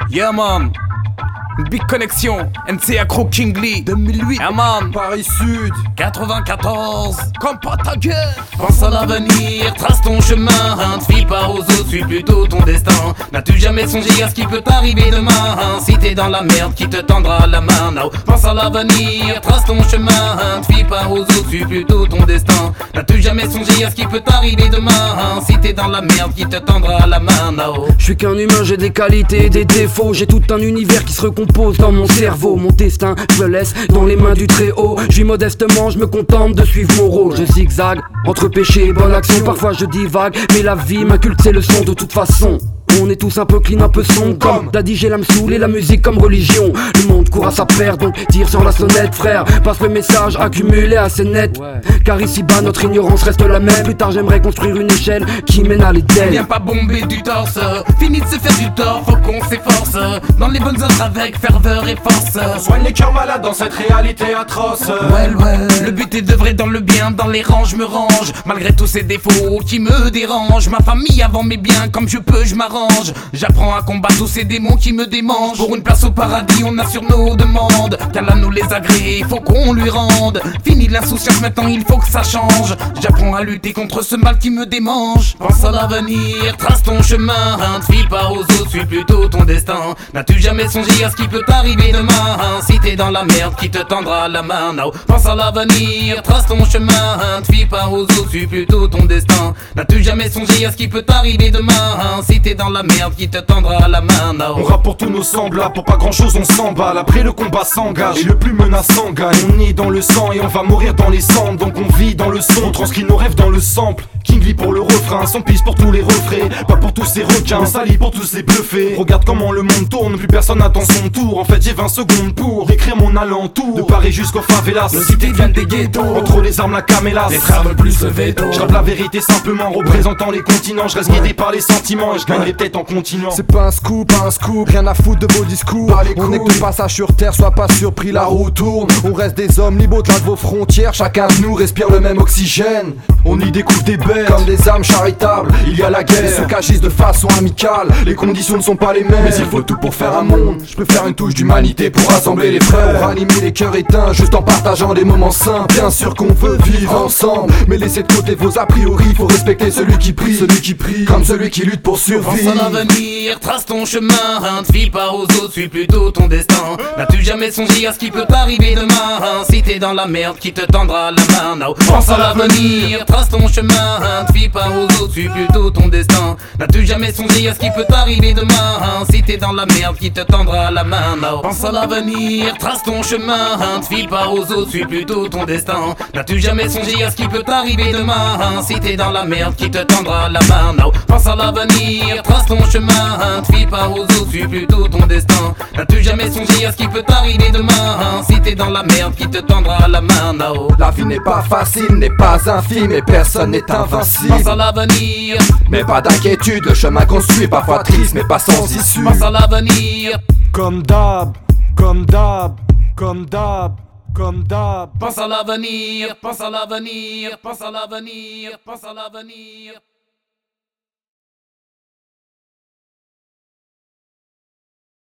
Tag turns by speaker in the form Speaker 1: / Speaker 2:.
Speaker 1: Yeah man, Big Connexion, MC Accro King Lee 2008. Yeah man,
Speaker 2: Paris Sud
Speaker 1: 94. Comme pas ta gueule. Pense à l'avenir, trace ton chemin. Ne file pas aux autres, suis plutôt ton destin. N'as-tu jamais songé à ce qui peut t'arriver demain? Si t'es dans la merde, qui te tendra la main? No. Pense à l'avenir, trace ton chemin. Ne file pas aux autres, suis plutôt ton destin. N'as-tu jamais songé à ce qui peut t'arriver demain? Si t'es dans la merde, qui te tendra la main? No.
Speaker 3: Je suis qu'un humain, j'ai des qualités et des défauts. J'ai tout un univers qui se recompose dans mon cerveau. Mon destin, je le laisse dans les mains du Très-Haut. Je vis modestement, je me contente de suivre mon rôle. Je zigzague entre péché et bonne action. Parfois je divague, mais la vie m'inculque ses leçons de toute façon. On est tous un peu clean, un peu sombre. Comme Daddy, j'ai l'âme saoule et la musique comme religion. Le monde court à sa perte, donc tire sur la sonnette, frère. Passe le message accumulé assez net. Car ici-bas, notre ignorance reste la même. Plus tard, j'aimerais construire une échelle qui mène à l'Éden.
Speaker 1: Viens pas bomber du torse, fini de se faire du tort, faut qu'on s'efforce. Dans les bonnes œuvres avec ferveur et force.
Speaker 2: Soigne les cœurs malades dans cette réalité atroce.
Speaker 1: Ouais, le but est d'œuvrer dans le bien, dans les rangs je me range. Malgré tous ces défauts qui me dérangent. Ma famille avant mes biens, comme je peux je m'arrange. J'apprends à combattre tous ces démons qui me démangent. Pour une place au paradis on assure nos demandes. Qu'Allah nous les agrée, faut qu'on lui rende. Fini l'insouciance, maintenant il faut que ça change. J'apprends à lutter contre ce mal qui me démange. Pense à l'avenir, trace ton chemin. Ne file pas aux autres, suis plutôt ton destin. N'as-tu jamais songé à ce qui peut t'arriver demain? Si t'es dans la merde, qui te tendra la main? No. Pense à l'avenir, trace ton chemin. Ne file pas aux autres, suis plutôt ton destin. N'as-tu jamais songé à ce qui peut t'arriver demain? Si t'es dans la merde, qui te tendra la main? No.
Speaker 2: On rappe pour tous nos semblables, pour pas grand chose on s'emballe. Après le combat s'engage et le plus menaçant gagne. On est dans le sang et on va mourir dans les cendres. Donc on vit dans le son, on transcrit nos rêves dans le sample. King Lee pour le refrain, sans piste pour tous les refraits. Pas pour tous ces requins, sali pour tous ces bluffés. Regarde comment le monde tourne, plus personne n'attend son tour. En fait j'ai 20 secondes pour décrire mon alentour. De Paris jusqu'aux favelas,
Speaker 1: nos cités viennent des ghettos.
Speaker 2: Entre les armes la camélas,
Speaker 1: les frères veulent plus le veto.
Speaker 2: Je rappe la vérité simplement, représentant les continents. Je reste guidé par les sentiments et je gagnerai peut-être en continuant.
Speaker 4: C'est pas un scoop, rien à foutre de vos discours. On est que de passage sur terre, sois pas surpris, la roue tourne. On reste des hommes libres au-delà de vos frontières. Chacun de nous respire le même oxygène.
Speaker 2: On y découvre des bêtes
Speaker 4: comme des âmes charitables. Il y a la guerre, ceux qui agissent de façon amicale. Les conditions ne sont pas les mêmes,
Speaker 2: mais il faut tout pour faire un monde.
Speaker 4: Je préfère une touche d'humanité pour rassembler les frères, pour animer les cœurs éteints, juste en partageant des moments sains. Bien sûr qu'on veut vivre ensemble, mais laissez de côté vos a priori. Faut respecter celui qui prie comme celui qui lutte pour survivre.
Speaker 1: Pense à l'avenir, trace ton chemin. Ne file pas aux autres, suis plutôt ton destin. N'as-tu jamais songé à ce qui peut t'arriver demain? Si t'es dans la merde, qui te tendra la main? No. Pense à l'avenir, trace ton chemin. Ne file pas aux autres, suis plutôt ton destin. N'as-tu jamais songé à ce qui peut t'arriver demain? Si t'es dans la merde, qui te tendra la main? No. Pense à l'avenir, trace ton chemin. Ne file pas aux autres, suis plutôt ton destin. N'as-tu jamais songé à ce qui peut t'arriver demain? Si t'es dans la merde, qui te tendra la main? No. Pense à l'avenir, trace ton chemin. Ne file pas aux autres, suis plutôt ton destin. N'as-tu jamais songé à ce qui peut t'arriver demain? Si t'es dans la merde, qui te tendra la main? No.
Speaker 4: La vie n'est pas facile, n'est pas infime, et personne n'est invincible.
Speaker 1: Pense à l'avenir,
Speaker 4: mais pas d'inquiétude, le chemin qu'on suit est parfois triste mais pas sans issue.
Speaker 1: Pense à l'avenir,
Speaker 4: comme d'hab, comme d'hab, comme d'hab, comme d'hab.
Speaker 1: Pense à l'avenir, pense à l'avenir, pense à l'avenir, pense à l'avenir.